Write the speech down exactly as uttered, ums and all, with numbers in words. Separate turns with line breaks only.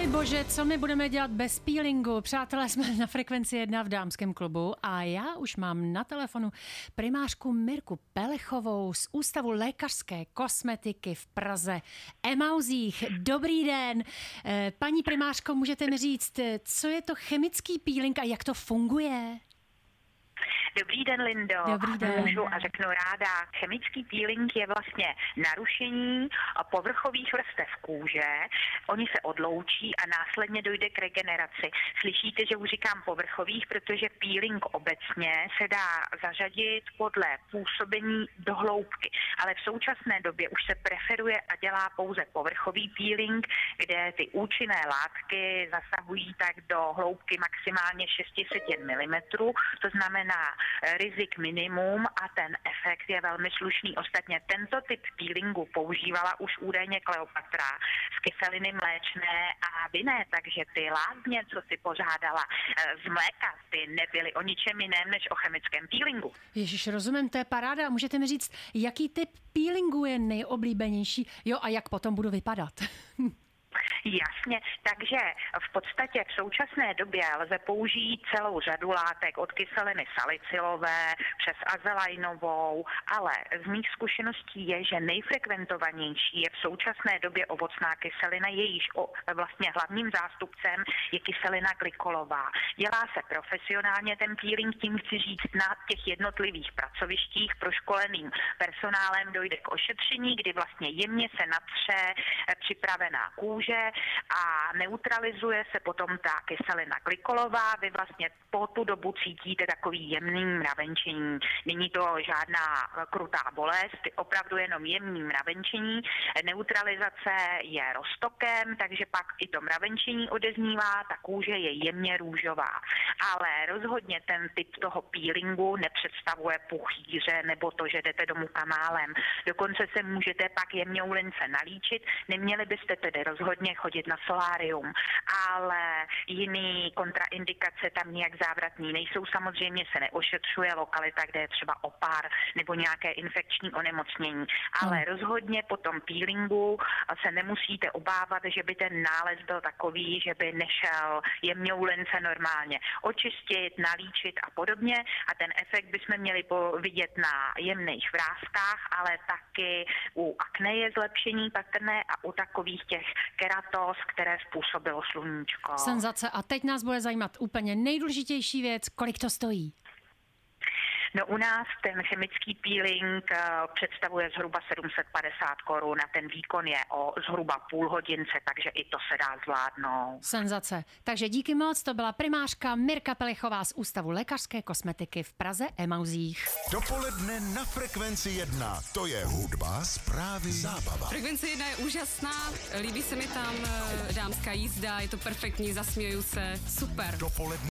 bože, co my budeme dělat bez peelingu? Přátelé, jsme na Frekvenci jedna v dámském klubu a já už mám na telefonu primářku Mirku Pelechovou z Ústavu lékařské kosmetiky v Praze Emauzích. Dobrý den. Paní primářko, můžete mi říct, co je to chemický peeling a jak to funguje?
Dobrý den, Lindo.
Dobrý den.
Můžu a řeknu ráda. Chemický peeling je vlastně narušení povrchových vrstev kůže. Oni se odloučí a následně dojde k regeneraci. Slyšíte, že už říkám povrchových, protože peeling obecně se dá zařadit podle působení do hloubky. Ale v současné době už se preferuje a dělá pouze povrchový peeling, kde ty účinné látky zasahují tak do hloubky maximálně šest set milimetrů. To znamená rizik minimum a ten efekt je velmi slušný. Ostatně tento typ peelingu používala už údajně Kleopatra z kyseliny mléčné a vinné, takže ty lázně, co si pořádala z mléka, ty nebyly o ničem jiném než o chemickém peelingu.
Ježiš, rozumím, to je paráda. Můžete mi říct, jaký typ peelingu je nejoblíbenější? Jo, a jak potom budu vypadat?
Jasně, takže v podstatě v současné době lze použít celou řadu látek od kyseliny salicylové přes azelainovou, ale z mých zkušeností je, že nejfrekventovanější je v současné době ovocná kyselina, jejíž o, vlastně hlavním zástupcem je kyselina glykolová. Dělá se profesionálně ten peeling, tím chci říct, na těch jednotlivých pracovištích proškoleným personálem dojde k ošetření, kdy vlastně jemně se natře připravená kůže a neutralizuje se potom ta kyselina glykolová. Vy vlastně po tu dobu cítíte takový jemný mravenčení. Není to žádná krutá bolest, opravdu jenom jemný mravenčení. Neutralizace je roztokem, takže pak i to mravenčení odeznívá, ta kůže je jemně růžová. Ale rozhodně ten typ toho peelingu nepředstavuje puchýře nebo to, že jdete domů kanálem. Dokonce se můžete pak jemňou lince nalíčit. Neměli byste tedy rozhodně chodit na solárium, ale jiný kontraindikace tam nijak závratný nejsou. Samozřejmě se neošetřuje lokalita, kde je třeba opár nebo nějaké infekční onemocnění, ale hmm. rozhodně po tom peelingu se nemusíte obávat, že by ten nález byl takový, že by nešel jemňou lince normálně očistit, nalíčit a podobně a ten efekt bychom měli vidět na jemných vrástkách, ale taky u akné je zlepšení patrné a u takových těch keratos, které způsobilo sluníčko.
Senzace. A teď nás bude zajímat úplně nejdůležitější věc, kolik to stojí?
No u nás ten chemický peeling představuje zhruba sedm set padesát korun a ten výkon je o zhruba půl hodince, takže i to se dá zvládnout.
Senzace. Takže díky moc, to byla primářka Mirka Pelechová z Ústavu lékařské kosmetiky v Praze Emauzích.
Dopoledne na Frekvenci jedna. To je hudba, zprávy, zábava.
Frekvence jedna je úžasná, líbí se mi tam dámská jízda, je to perfektní, zasměju se, super.
Dopoledne